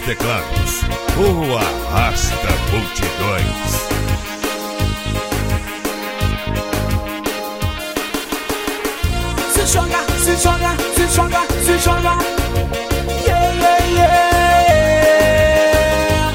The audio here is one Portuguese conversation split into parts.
teclados, o Arrasta Multidões. Se joga, se joga, se joga, se joga. Yeah, yeah, yeah.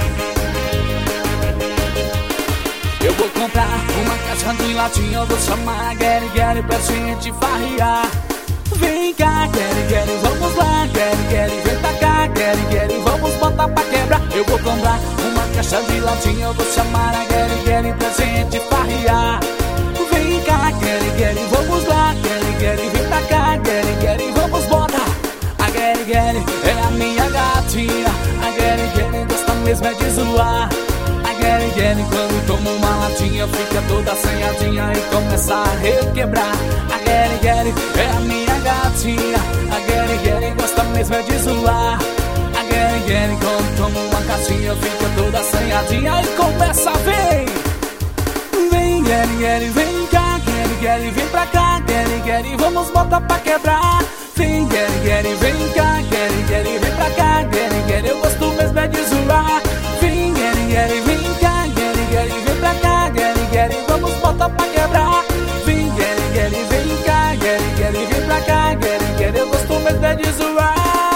Eu vou comprar uma caixa de latinha, eu vou chamar a Gary Gary pra gente farrear. Vem cá, Gary Gary, vamos lá, Gary Gary, vem pra cá, Gary Gary, vamos botar pra quebrar. Eu vou comprar uma caixa de latinha, eu vou chamar a Gary Gary pra gente farrear. Vem cá, Gary Gary, vamos lá, Gary Gary, vem pra cá, Gary Gary, vamos botar. A Gary Gary é a minha gatinha, a Gary Gary gosta mesmo é de zoar. A Gary Gary quando toma uma latinha fica toda assanhadinha e começa a requebrar. A Gary Gary é a minha gatinha, a Gary Gary gosta mesmo é de zoar. A Gary Gary quando toma uma caixinha fica toda assanhadinha e começa a ver. Vem Gary Gary, vem cá, Gary Gary, vem pra cá, Gary Gary, vamos botar pra quebrar. Vem Gary Gary, vem cá, Gary Gary, vem pra cá, Gary Gary, eu gosto mesmo é de zoar. Vem Gary Gary, vem cá, Gary Gary, vem pra cá, Gary Gary, vamos botar pra quebrar. Vem Gary Gary, vem cá, Gary Gary, vem pra cá, Gary Gary, eu gosto mesmo é de zoar.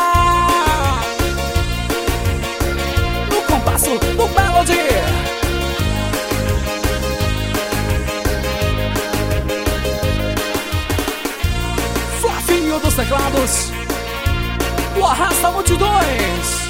No compasso do Melody. Dos teclados, o Arrasta Multidões.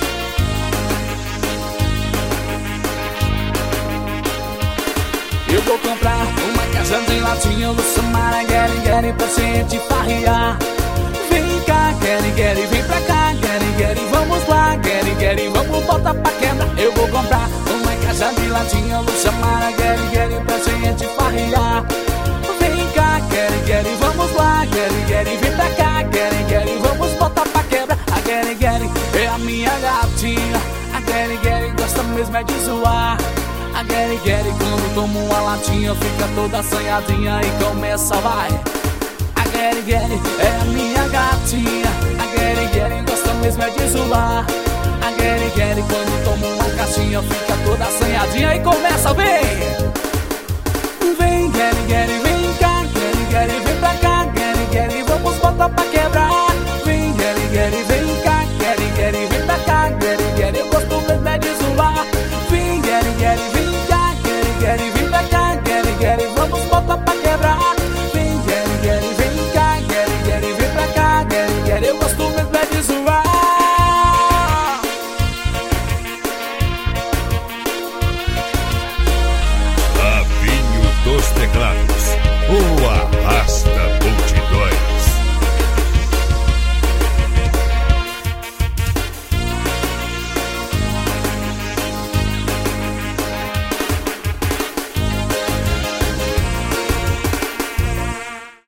Eu vou comprar uma caixa de latinha, eu vou chamar a Gary Gary pra gente farrear. Vem cá, Gary Gary, vem pra cá, Gary Gary, vamos lá, Gary Gary, vamos botar pra quebra. Eu vou comprar uma caixa de latinha, eu vou chamar a Gary Gary pra gente farrear. Vem cá, Gary Gary, vamos lá, Gary Gary, vem pra cá, Gary Gary, vamos botar pra quebra. A Gary Gary é a minha gatinha, a Gary Gary gosta mesmo é de zoar. A Gary Gary quando toma uma latinha fica toda assanhadinha e começa, vai. A Gary Gary é a minha gatinha, a Gary Gary gosta mesmo é de zoar. A Gary Gary quando toma uma caixinha fica toda assanhadinha e começa, vem.